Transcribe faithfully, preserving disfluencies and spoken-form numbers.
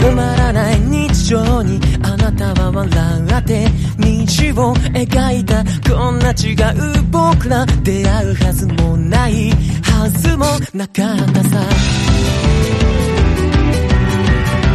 つまらない日常にあなたは笑って道を描いた。こんな違う僕ら出会うはずもないはずもなかったさ。